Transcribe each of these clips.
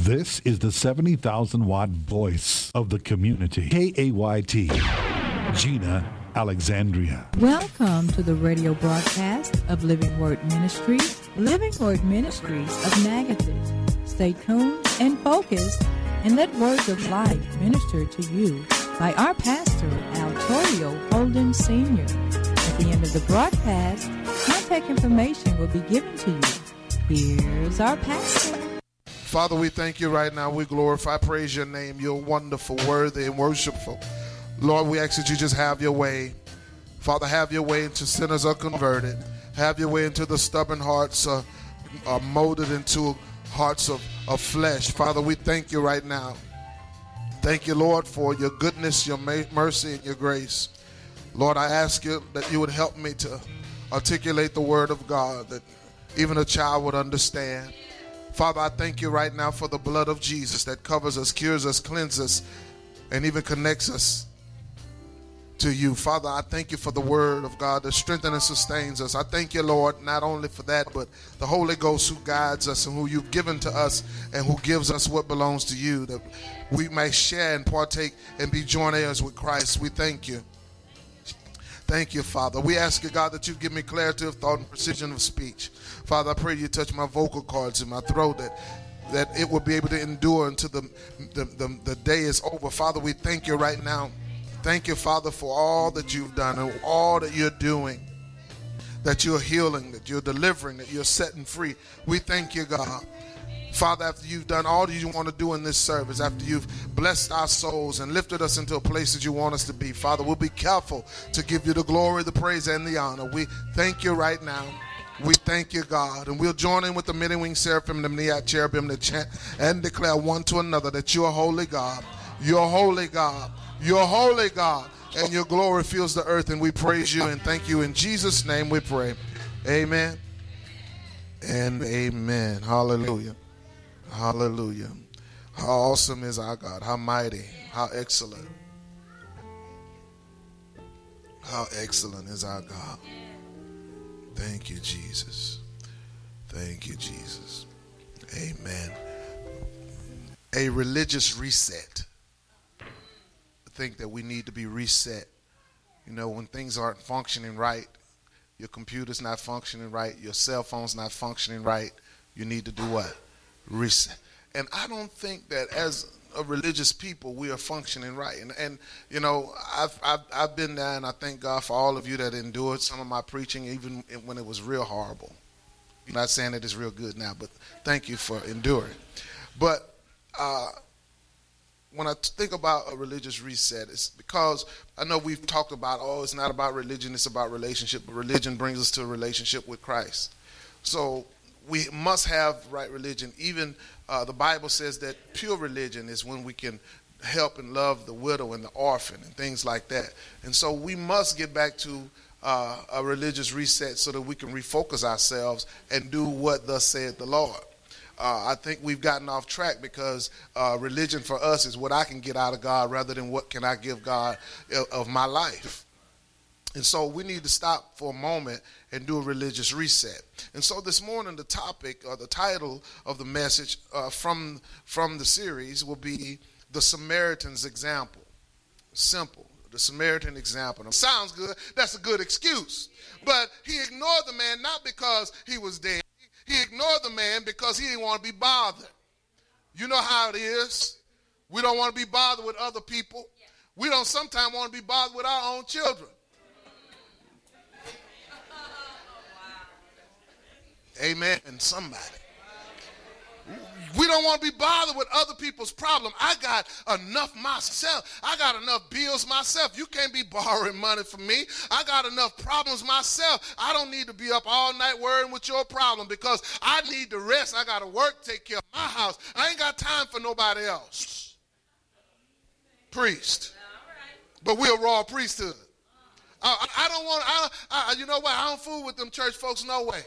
This is the 70,000 watt voice of the community. KAYT, Gina Alexandria. Welcome to the radio broadcast of Living Word Ministries. Living Word Ministries of Natchez. Stay tuned and focused and let words of life minister to you by our pastor, Altorio Holden Sr. At the end of the broadcast, contact information will be given to you. Here's our pastor. Father, we thank you right now. We glorify, praise your name. You're wonderful, worthy, and worshipful. Lord, we ask that you just have your way. Father, have your way into sinners are converted. Have your way into the stubborn hearts are molded into hearts of flesh. Father, we thank you right now. Thank you, Lord, for your goodness, your mercy, and your grace. Lord, I ask you that you would help me to articulate the word of God that even a child would understand. Father, I thank you right now for the blood of Jesus that covers us, cures us, cleanses us, and even connects us to you. Father, I thank you for the word of God that strengthens and sustains us. I thank you, Lord, not only for that, but the Holy Ghost who guides us and who you've given to us and who gives us what belongs to you, that we may share and partake and be joint heirs with Christ. We thank you. Thank you, Father. We ask you, God, that you give me clarity of thought and precision of speech. Father, I pray you touch my vocal cords in my throat, that it will be able to endure until the day is over. Father, we thank you right now. Thank you, Father, for all that you've done and all that you're doing, that you're healing, that you're delivering, that you're setting free. We thank you, God. Father, after you've done all that you want to do in this service, after you've blessed our souls and lifted us into a place that you want us to be, Father, we'll be careful to give you the glory, the praise, and the honor. We thank you right now. We thank you, God. And we'll join in with the many-winged seraphim and the many-eyed cherubim to chant and declare one to another that you're holy God. You're holy God. You're holy God. And your glory fills the earth, and we praise you and thank you. In Jesus' name we pray. Amen and amen. Hallelujah. Hallelujah. How awesome is our God. How mighty. How excellent. How excellent is our God. Thank you, Jesus. Thank you, Jesus. Amen. A religious reset. I think that we need to be reset. You know, when things aren't functioning right, your computer's not functioning right, your cell phone's not functioning right, you need to do what? Reset. And I don't think that as a religious people we are functioning right. And you know, I've been there, and I thank God for all of you that endured some of my preaching, even when it was real horrible. I'm not saying that it's real good now, but thank you for enduring. But when I think about a religious reset, it's because I know we've talked about, it's not about religion, it's about relationship. But religion brings us to a relationship with Christ. So we must have right religion. Even the Bible says that pure religion is when we can help and love the widow and the orphan and things like that. And so we must get back to a religious reset so that we can refocus ourselves and do what thus saith the Lord. I think we've gotten off track because religion for us is what I can get out of God rather than what can I give God of my life. And so we need to stop for a moment and do a religious reset. And so this morning the topic or the title of the message from the series will be The Samaritan's Example. Simple. The Samaritan example. Now, sounds good. That's a good excuse. But he ignored the man not because he was dead. He ignored the man because he didn't want to be bothered. You know how it is. We don't want to be bothered with other people. We don't sometimes want to be bothered with our own children. Amen. And somebody. We don't want to be bothered with other people's problems. I got enough myself. I got enough bills myself. You can't be borrowing money from me. I got enough problems myself. I don't need to be up all night worrying with your problem because I need to rest. I got to work, take care of my house. I ain't got time for nobody else. Priest. But we're a raw priesthood. I don't want, you know what? I don't fool with them church folks no way.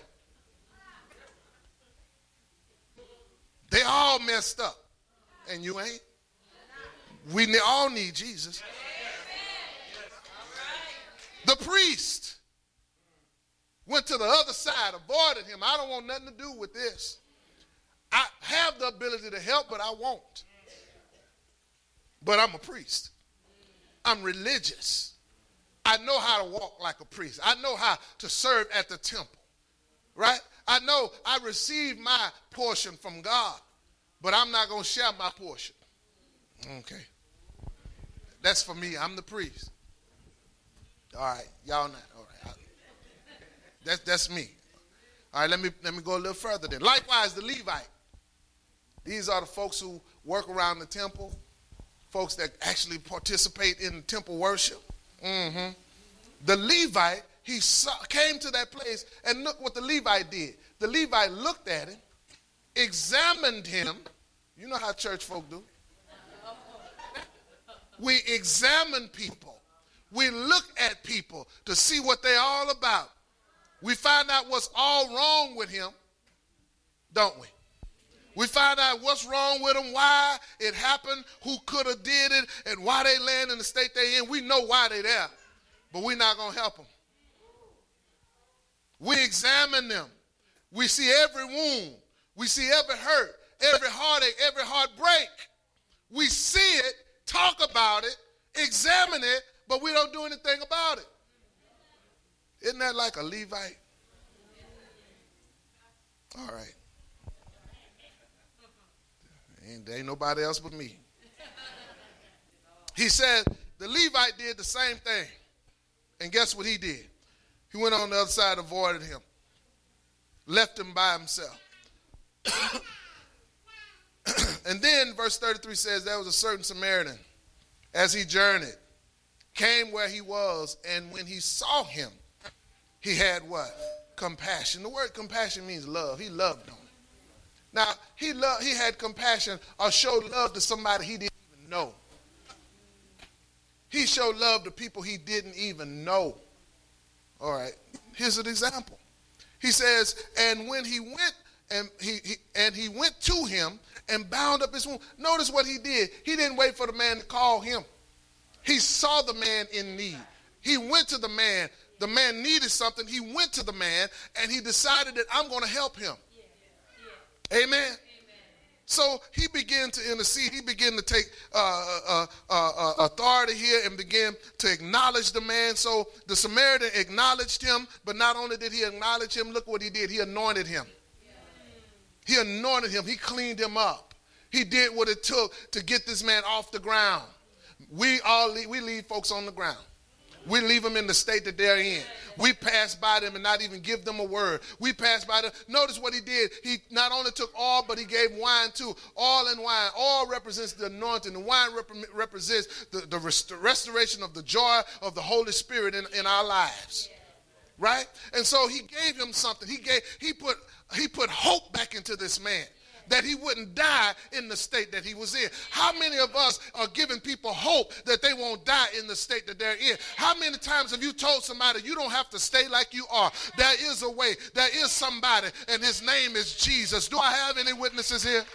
They all messed up. And you ain't. We all need Jesus. The priest went to the other side, avoided him. I don't want nothing to do with this. I have the ability to help, but I won't. But I'm a priest. I'm religious. I know how to walk like a priest. I know how to serve at the temple, right? I know I receive my portion from God, but I'm not going to share my portion. Okay. That's for me. I'm the priest. All right. Y'all not. All right. That's me. All right, let me go a little further then. Likewise, the Levite. These are the folks who work around the temple, folks that actually participate in temple worship. The Levite, came to that place, and look what the Levite did. The Levite looked at him, examined him. You know how church folk do. We examine people. We look at people to see what they're all about. We find out what's all wrong with him, don't we? We find out what's wrong with them, why it happened, who could have did it, and why they land in the state they're in. We know why they're there, but we're not going to help them. We examine them. We see every wound. We see every hurt, every heartache, every heartbreak. We see it, talk about it, examine it, but we don't do anything about it. Isn't that like a Levite? All right. Ain't nobody else but me. He said the Levite did the same thing. And guess what he did? He went on the other side, avoided him. Left him by himself. And then verse 33 says there was a certain Samaritan, as he journeyed, came where he was, and when he saw him, he had what? Compassion. The word compassion means love. He loved him. Now, he had compassion or showed love to somebody he didn't even know. He showed love to people he didn't even know. All right, here's an example. He says, and when he went, and he went to him and bound up his wound. Notice what he did. He didn't wait for the man to call him. He saw the man in need. He went to the man. The man needed something. He went to the man, and he decided that I'm going to help him. Amen. So he began to intercede. He began to take authority here and began to acknowledge the man. So the Samaritan acknowledged him, but not only did he acknowledge him, look what he did. He anointed him. He anointed him. He cleaned him up. He did what it took to get this man off the ground. We leave folks on the ground. We leave them in the state that they're in. We pass by them and not even give them a word. We pass by them. Notice what he did. He not only took oil, but he gave wine too. Oil and wine. Oil represents the anointing. The wine represents the restoration of the joy of the Holy Spirit in our lives. Right? And so he gave him something. He put hope back into this man, that he wouldn't die in the state that he was in. How many of us are giving people hope that they won't die in the state that they're in? How many times have you told somebody you don't have to stay like you are? There is a way. There is somebody, and his name is Jesus. Do I have any witnesses here?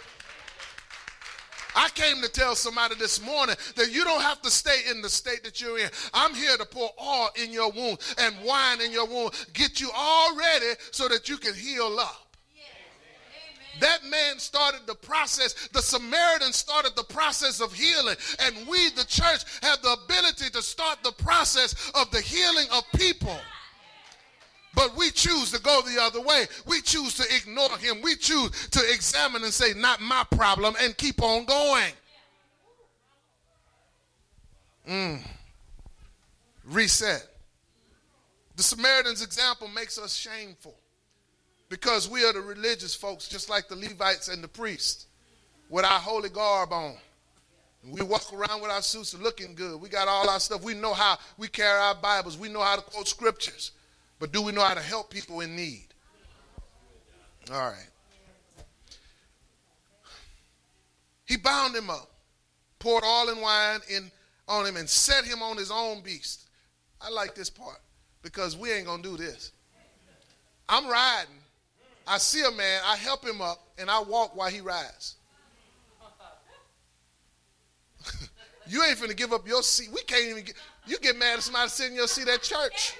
I came to tell somebody this morning that you don't have to stay in the state that you're in. I'm here to pour oil in your wound and wine in your wound, get you all ready so that you can heal up. That man started the process. The Samaritan started the process of healing. And we, the church, have the ability to start the process of the healing of people. But we choose to go the other way. We choose to ignore him. We choose to examine and say, not my problem, and keep on going. Reset. The Samaritan's example makes us shameful, because we are the religious folks, just like the Levites and the priests, with our holy garb on. We walk around with our suits looking good. We got all our stuff. We know how we carry our Bibles. We know how to quote scriptures. But do we know how to help people in need? All right. He bound him up, poured oil and wine on him, and set him on his own beast. I like this part, because we ain't going to do this. I'm riding. I see a man, I help him up, and I walk while he rides. You ain't finna give up your seat. We can't even you get mad at somebody sitting in your seat at church.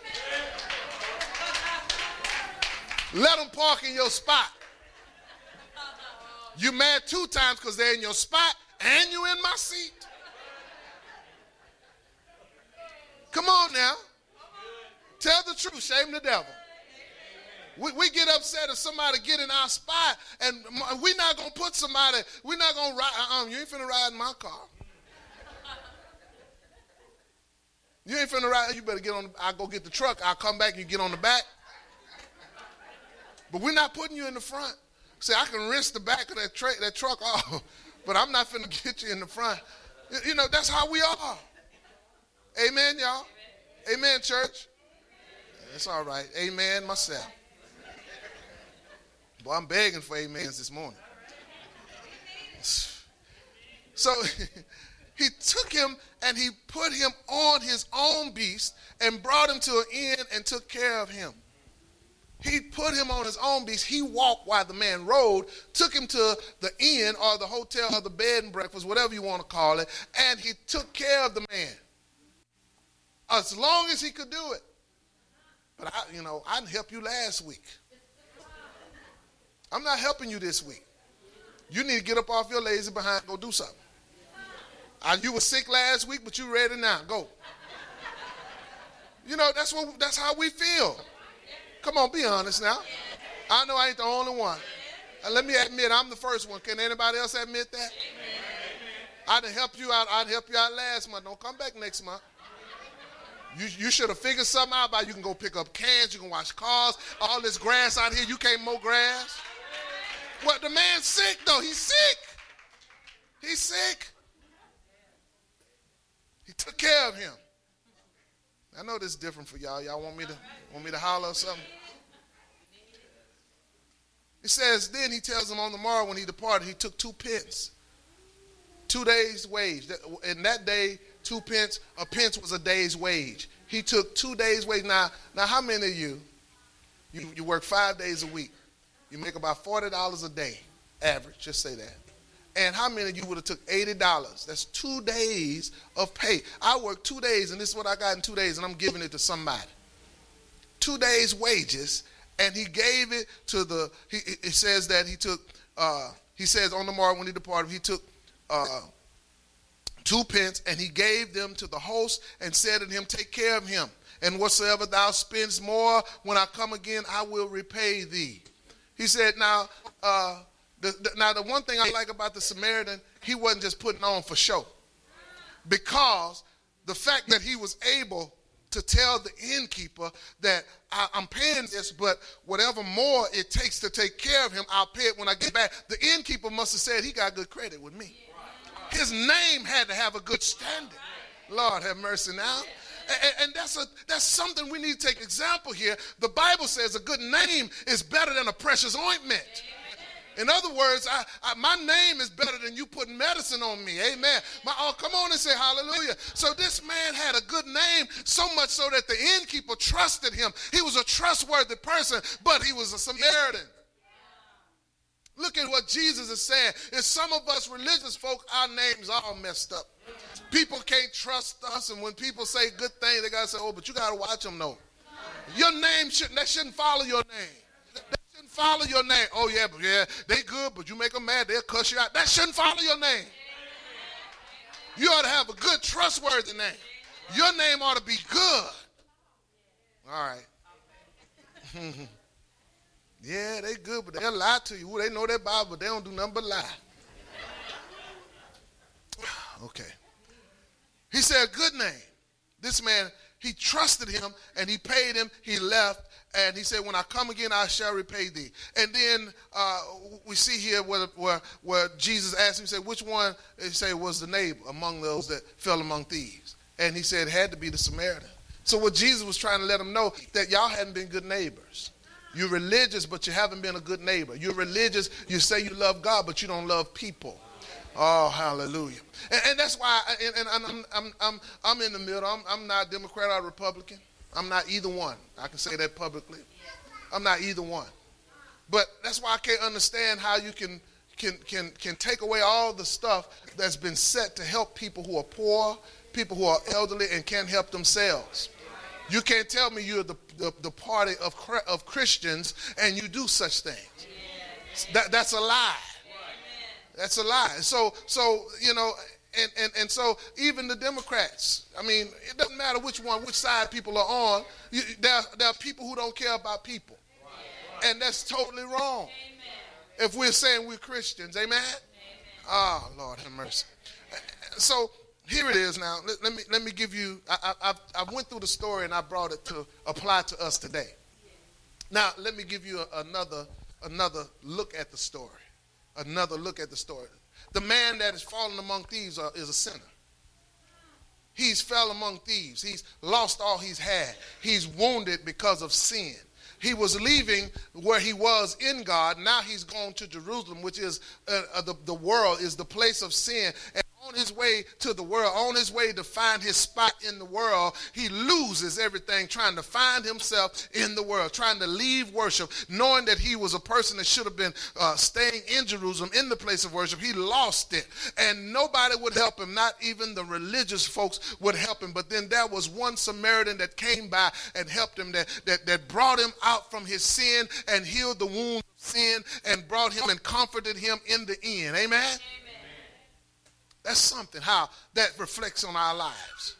Let them park in your spot. You mad 2 times because they're in your spot and you in my seat. Come on now. Tell the truth. Shame the devil. We get upset if somebody get in our spot, and we're not going to put somebody, we're not going to ride, you ain't finna ride in my car. You ain't finna ride, you better get on, I'll go get the truck, I'll come back and you get on the back. But we're not putting you in the front. See, I can rinse the back of that truck off, but I'm not finna get you in the front. You know, that's how we are. Amen, y'all. Amen, church. It's all right. Amen myself. Boy, I'm begging for amens this morning. So he took him and he put him on his own beast and brought him to an inn and took care of him. He put him on his own beast. He walked while the man rode, took him to the inn or the hotel or the bed and breakfast, whatever you want to call it, and he took care of the man as long as he could do it. But I didn't help you last week. I'm not helping you this week. You need to get up off your lazy behind and go do something. You were sick last week, but you ready now. Go. You know, that's how we feel. Come on, be honest now. I know I ain't the only one. And let me admit, I'm the first one. Can anybody else admit that? I done helped you out. I'd help you out last month. Don't come back next month. You should have figured something out about you can go pick up cans, you can wash cars, all this grass out here, you can't mow grass. What, the man's sick though, he's sick. He's sick. He took care of him. I know this is different for y'all. Y'all want me to holler or something? It says, then he tells him on the morrow when he departed, he took 2 pence. 2 days' wage. In that day, 2 pence, a pence was a day's wage. He took 2 days' wage. Now how many of you work 5 days a week? You make about $40 a day, average, just say that. And how many of you would have took $80? That's 2 days of pay. I worked 2 days, and this is what I got in 2 days, and I'm giving it to somebody. 2 days' wages, and he gave it to it says that he took, he says on the morrow when he departed, he took 2 pence, and he gave them to the host and said to him, take care of him. And whatsoever thou spendest more, when I come again, I will repay thee. He said, now the one thing I like about the Samaritan, he wasn't just putting on for show. Because the fact that he was able to tell the innkeeper that I'm paying this, but whatever more it takes to take care of him, I'll pay it when I get back. The innkeeper must have said he got good credit with me. His name had to have a good standing. Lord have mercy now. And that's something we need to take example here. The Bible says a good name is better than a precious ointment. In other words, my name is better than you putting medicine on me. Amen. Come on and say hallelujah. So this man had a good name, so much so that the innkeeper trusted him. He was a trustworthy person, but he was a Samaritan. Look at what Jesus is saying. If some of us religious folk, our names all messed up. People can't trust us, and when people say good things, they got to say, oh, but you got to watch them, though. Your name shouldn't follow your name. That shouldn't follow your name. Oh, yeah, they good, but you make them mad, they'll cuss you out. That shouldn't follow your name. You ought to have a good, trustworthy name. Your name ought to be good. All right. Yeah, they good, but they'll lie to you. They know their Bible, but they don't do nothing but lie. Okay. He said, good name. This man, he trusted him, and he paid him. He left, and he said, when I come again, I shall repay thee. And then we see here where Jesus asked him, he said, which one, he said, was the neighbor among those that fell among thieves? And he said it had to be the Samaritan. So what Jesus was trying to let him know, that y'all hadn't been good neighbors. You're religious, but you haven't been a good neighbor. You're religious, you say you love God, but you don't love people. Oh, hallelujah. And that's why, I'm in the middle. I'm not Democrat or Republican. I'm not either one. I can say that publicly. I'm not either one. But that's why I can't understand how you can take away all the stuff that's been set to help people who are poor, people who are elderly and can't help themselves. You can't tell me you're the party of Christians and you do such things. That's a lie. That's a lie. So you know, and so even the Democrats, I mean, it doesn't matter which side people are on. There are people who don't care about people. And that's totally wrong. Amen. If we're saying we're Christians, amen? Oh, Lord have mercy. So here it is now. Let me give you, I went through the story and I brought it to apply to us today. Now, let me give you another look at the story. Another look at the story. The man that is fallen among thieves is a sinner. He's fell among thieves. He's lost all he's had. He's wounded because of sin. He was leaving where he was in God. Now he's gone to Jerusalem, which is the world, is the place of sin. And on his way to the world, on his way to find his spot in the world, he loses everything trying to find himself in the world, trying to leave worship, knowing that he was a person that should have been staying in Jerusalem in the place of worship. He lost it, and nobody would help him. Not even the religious folks would help him. But then there was one Samaritan that came by and helped him, that brought him out from his sin and healed the wounds of sin and brought him and comforted him in the end. Amen? Amen. That's something, how that reflects on our lives.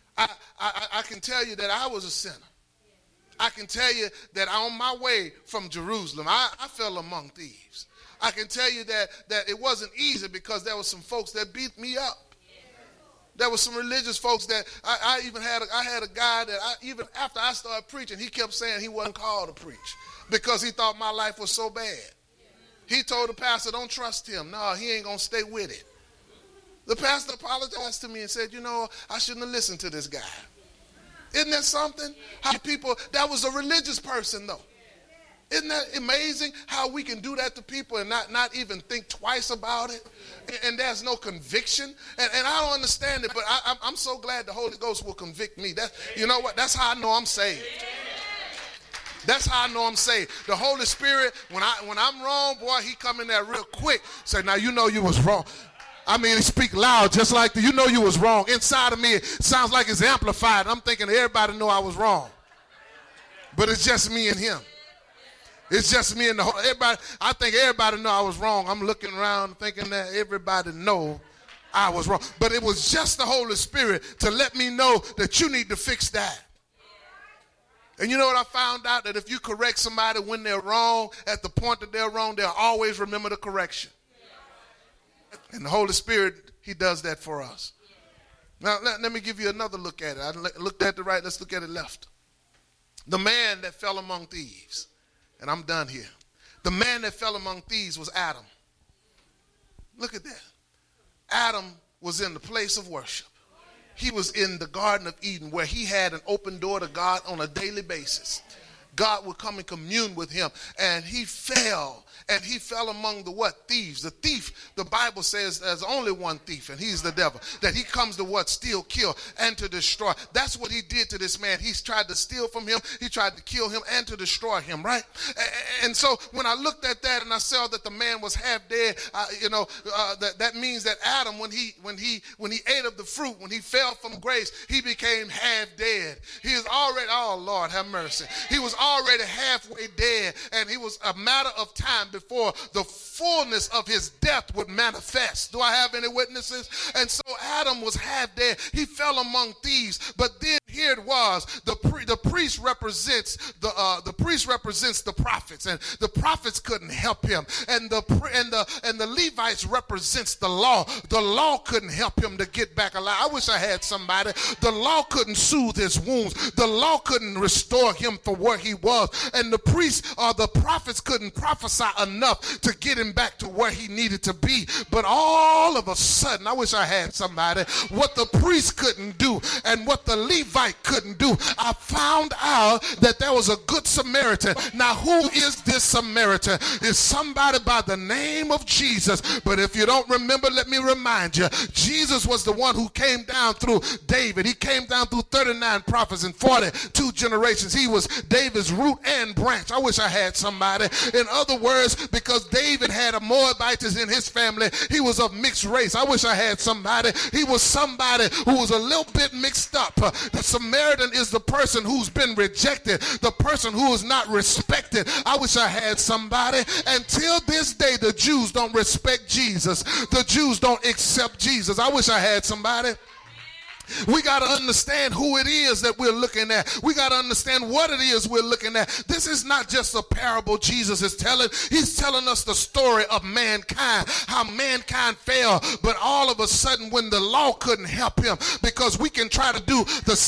I can tell you that I was a sinner. I can tell you that on my way from Jerusalem, I fell among thieves. I can tell you that it wasn't easy because there were some folks that beat me up. There were some religious folks that I had a guy that even after I started preaching, he kept saying he wasn't called to preach because he thought my life was so bad. He told the pastor, don't trust him. No, he ain't going to stay with it. The pastor apologized to me and said, you know, I shouldn't have listened to this guy. Isn't that something? How people, that was a religious person though. Isn't that amazing how we can do that to people and not even think twice about it? And there's no conviction. And I don't understand it, but I'm so glad the Holy Ghost will convict me. You know what? That's how I know I'm saved. That's how I know I'm saved. The Holy Spirit, when I'm wrong, boy, he come in there real quick. Say, now you know you was wrong. I mean, he speak loud just like you know you was wrong. Inside of me, it sounds like it's amplified. I'm thinking everybody know I was wrong. But it's just me and him. It's just me and the whole, everybody. I think everybody know I was wrong. I'm looking around thinking that everybody know I was wrong. But it was just the Holy Spirit to let me know that you need to fix that. And you know what I found out? That if you correct somebody when they're wrong, at the point that they're wrong, they'll always remember the correction. And the Holy Spirit, he does that for us. Now, let me give you another look at it. I looked at the right, let's look at it left. The man that fell among thieves, and I'm done here. The man that fell among thieves was Adam. Look at that. Adam was in the place of worship. He was in the Garden of Eden where he had an open door to God on a daily basis. God would come and commune with him, and he fell. And he fell among the what? Thieves. The thief, the Bible says there's only one thief, and he's the devil. That he comes to what? Steal, kill, and to destroy. That's what he did to this man. He's tried to steal from him. He tried to kill him and to destroy him, right? And so when I looked at that and I saw that the man was half dead, that means that Adam, when he ate of the fruit, when he fell from grace, he became half dead. He is already, oh Lord, have mercy. He was already halfway dead, and he was a matter of time before the fullness of his death would manifest. Do I have any witnesses? And so Adam was half dead. He fell among thieves. But then here it was. The priest represents the prophets, and the prophets couldn't help him. And the Levites represents the law. The law couldn't help him to get back alive. I wish I had somebody. The law couldn't soothe his wounds. The law couldn't restore him for where he was. And the priests or the prophets couldn't prophesy enough to get him back to where he needed to be. But all of a sudden, I wish I had somebody, what the priest couldn't do and what the Levite couldn't do, I found out that there was a good Samaritan. Now, who is this Samaritan? It's somebody by the name of Jesus. But if you don't remember, let me remind you, Jesus was the one who came down through David. He came down through 39 prophets and 42 generations. He was David's root and branch. I wish I had somebody. In other words, because David had a Moabites in his family, he was of mixed race. I wish I had somebody. He was somebody who was a little bit mixed up. The Samaritan is the person who's been rejected, the person who is not respected. I wish wish I had somebody. Until this day, the Jews don't respect Jesus. The Jews don't accept Jesus. I wish I had somebody. We got to understand who it is that we're looking at. We got to understand what it is we're looking at. This is not just a parable Jesus is telling. He's telling us the story of mankind, how mankind fell, but all of a sudden when the law couldn't help him, because we can try to do the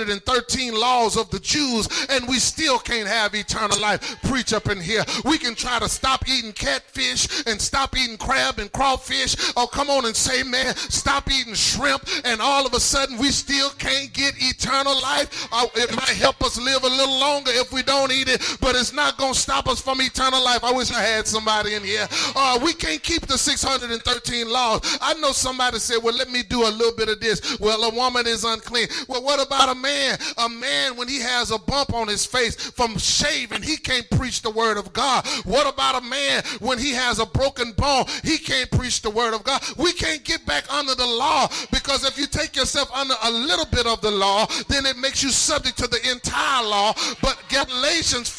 613 laws of the Jews and we still can't have eternal life. Preach up in here. We can try to stop eating catfish and stop eating crab and crawfish. Oh, come on and say, man, stop eating shrimp, and all of a sudden we still can't get eternal life. It might help us live a little longer if we don't eat it, but it's not going to stop us from eternal life. I wish I had somebody in here. We can't keep the 613 laws. I know somebody said, well, let me do a little bit of this. Well, a woman is unclean. Well, what about a man? A man, when he has a bump on his face from shaving, he can't preach the word of God. What about a man when he has a broken bone? He can't preach the word of God. We can't get back under the law, because if you take yourself under a little bit of the law, then it makes you subject to the entire law. But Galatians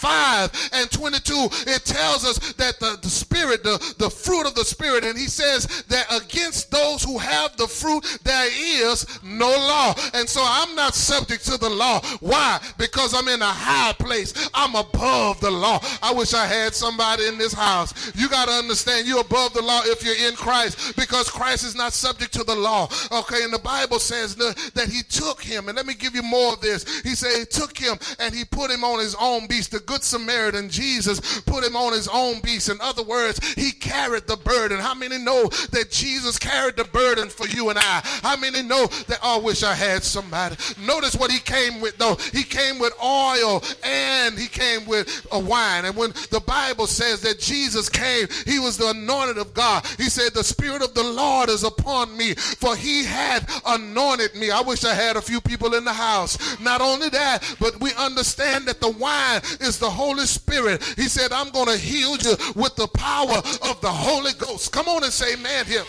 5:22, it tells us that the Spirit, the fruit of the Spirit, and he says that against those who have the fruit, there is no law. And so I'm not subject to the law. Why? Because I'm in a high place. I'm above the law. I wish I had somebody in this house. You got to understand you're above the law if you're in Christ, because Christ is not subject to the law. Okay, and the Bible says that he took him, and let me give you more of this. He said he took him and he put him on his own beast. The Good Samaritan, Jesus, put him on his own beast. In other words, he carried the burden. How many know that Jesus carried the burden for you and I? How many know that? Oh, I wish I had somebody. Notice what he came with, though. He came with oil and he came with a wine. And when the Bible says that Jesus came, he was the anointed of God. He said, the Spirit of the Lord is upon me, for he had anointed me. I wish I had a few people in the house. Not only that, but we understand that the wine is the Holy Spirit. He said, I'm going to heal you with the power of the Holy Ghost. Come on and say amen here.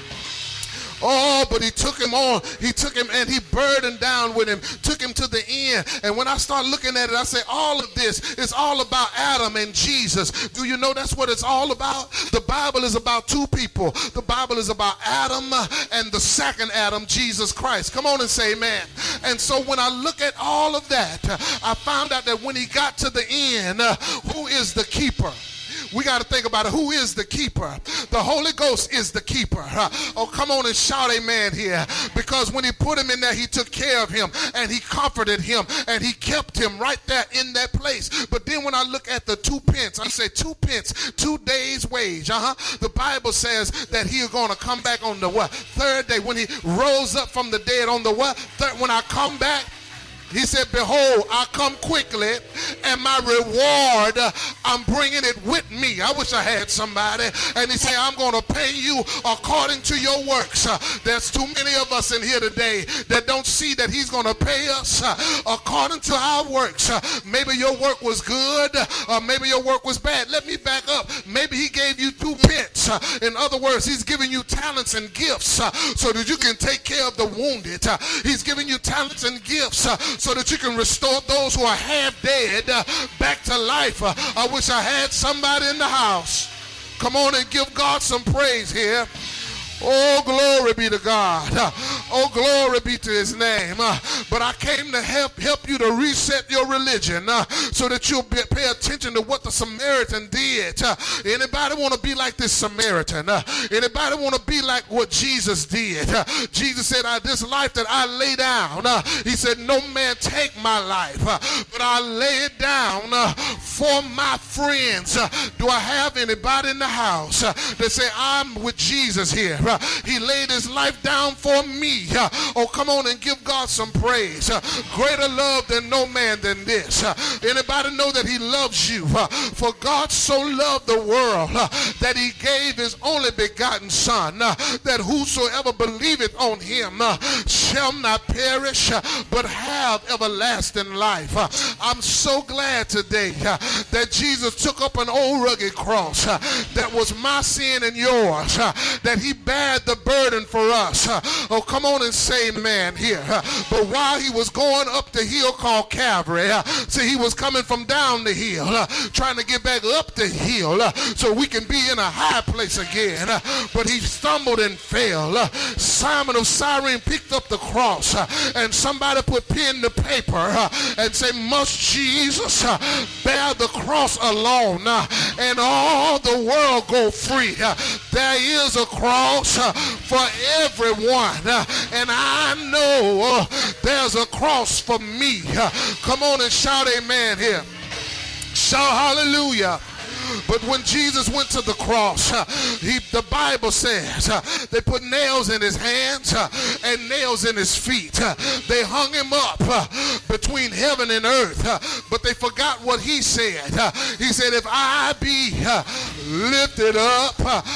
Oh, but he took him on. He took him and he burdened down with him, took him to the end. And when I start looking at it, I say all of this is all about Adam and Jesus. Do you know that's what it's all about? The Bible is about two people. The Bible is about Adam and the second Adam, Jesus Christ. Come on and say amen. And so when I look at all of that, I found out that when he got to the end, who is the keeper? We got to think about it. Who is the keeper? The Holy Ghost is the keeper. Oh, come on and shout amen here. Because when he put him in there, he took care of him and he comforted him and he kept him right there in that place. But then when I look at the 2 pence, I say 2 pence, 2 days' wage. The Bible says that he is going to come back on the what? Third day. When he rose up from the dead on the what? Third, when I come back, he said, behold, I come quickly, and my reward, I'm bringing it with me. I wish I had somebody. And he said, I'm going to pay you according to your works. There's too many of us in here today that don't see that he's going to pay us according to our works. Maybe your work was good, or maybe your work was bad. Let me back up. Maybe he gave you 2 pence. In other words, he's giving you talents and gifts so that you can take care of the wounded. He's giving you talents and gifts so that you can restore those who are half dead back to life. I wish I had somebody in the house. Come on and give God some praise here. Oh, glory be to God. Oh, glory be to his name. But I came to help you to reset your religion so that you'll pay attention to what the Samaritan did. Anybody want to be like this Samaritan? Anybody want to be like what Jesus did? Jesus said, this life that I lay down, he said, no man take my life, but I lay it down for my friends. Do I have anybody in the house that say, I'm with Jesus here? He laid his life down for me. Oh, come on and give God some praise. Greater love than no man than this. Anybody know that he loves you? For God so loved the world that he gave his only begotten son, that whosoever believeth on him shall not perish but have everlasting life. I'm so glad today that Jesus took up an old rugged cross that was my sin and yours, that he bare the burden for us. Oh, come Come on and say amen here. But while he was going up the hill called Calvary, see, he was coming from down the hill, trying to get back up the hill so we can be in a high place again. But he stumbled and fell. Simon of Cyrene picked up the cross, and somebody put pen to paper and say, must Jesus bear the cross alone and all the world go free? There is a cross for everyone, and I know there's a cross for me. Come on and shout amen here. Shout hallelujah. But when Jesus went to the cross, the Bible says they put nails in his hands and nails in his feet. They hung him up between heaven and earth, but they forgot what he said. He said, if I be lifted up,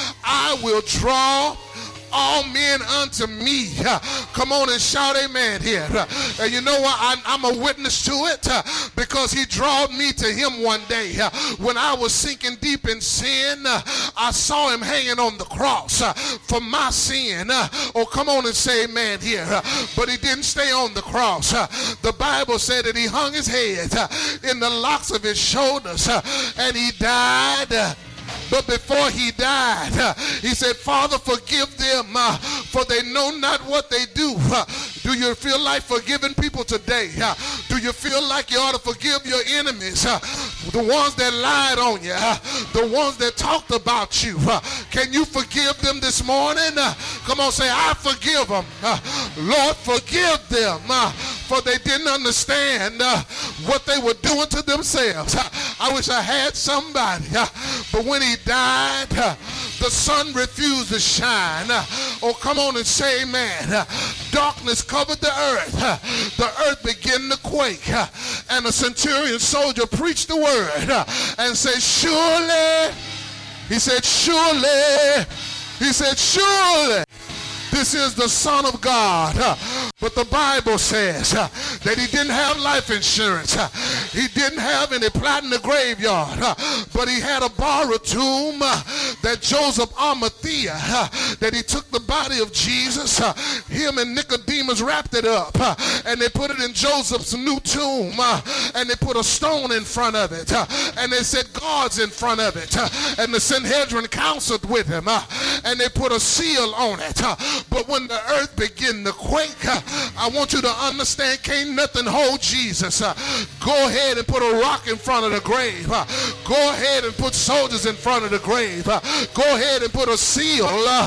I will draw all men unto me. Come on and shout amen here. And you know what? I'm a witness to it because he drawed me to him one day. When I was sinking deep in sin, I saw him hanging on the cross for my sin. Oh, come on and say amen here. But he didn't stay on the cross. The Bible said that he hung his head in the locks of his shoulders and he died. But before he died, he said, Father, forgive them, for they know not what they do. Do you feel like forgiving people today? Do you feel like you ought to forgive your enemies? The ones that lied on you, the ones that talked about you. Can you forgive them this morning? Come on, say, I forgive them. Lord, forgive them, for they didn't understand what they were doing to themselves. I wish I had somebody. But when he died, the sun refused to shine. Oh, come on and say amen. Darkness covered the earth. The earth began to quake. And a centurion soldier preached the word and said, surely, he said, surely, he said, surely, this is the Son of God. But the Bible says that he didn't have life insurance. He didn't have any plot in the graveyard. But he had a borrowed tomb that Joseph Arimathea, that he took the body of Jesus, him and Nicodemus wrapped it up, and they put it in Joseph's new tomb, and they put a stone in front of it, and they said God's in front of it, and the Sanhedrin counseled with him, and they put a seal on it. But when the earth began to quake, I want you to understand, can't nothing hold Jesus. Go ahead and put a rock in front of the grave. Go ahead and put soldiers in front of the grave. Go ahead and put a seal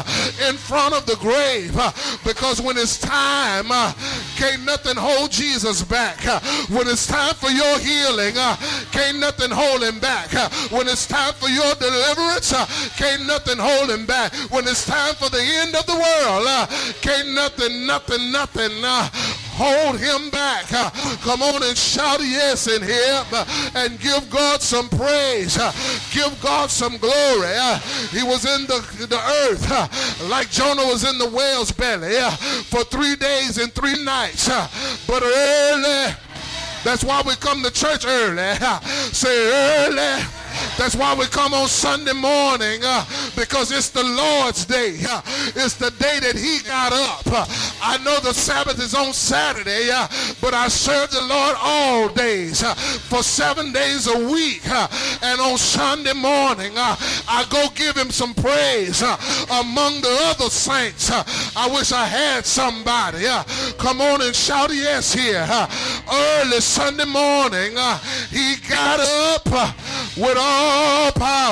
in front of the grave. Because when it's time, can't nothing hold Jesus back. When it's time for your healing, can't nothing hold him back. When it's time for your deliverance, can't nothing hold him back. When it's time for the end of the world, can't nothing hold him back. Come on and shout yes in here and give God some praise. Give God some glory. He was in the earth like Jonah was in the whale's belly for 3 days and 3 nights. But early, that's why we come to church early. Say early. That's why we come on Sunday morning, because it's the Lord's day. It's the day that he got up. I know the Sabbath is on Saturday, but I serve the Lord all days for 7 days a week. And on Sunday morning, I go give him some praise among the other saints. I wish I had somebody. Come on and shout yes here. Early Sunday morning, he got up with all power.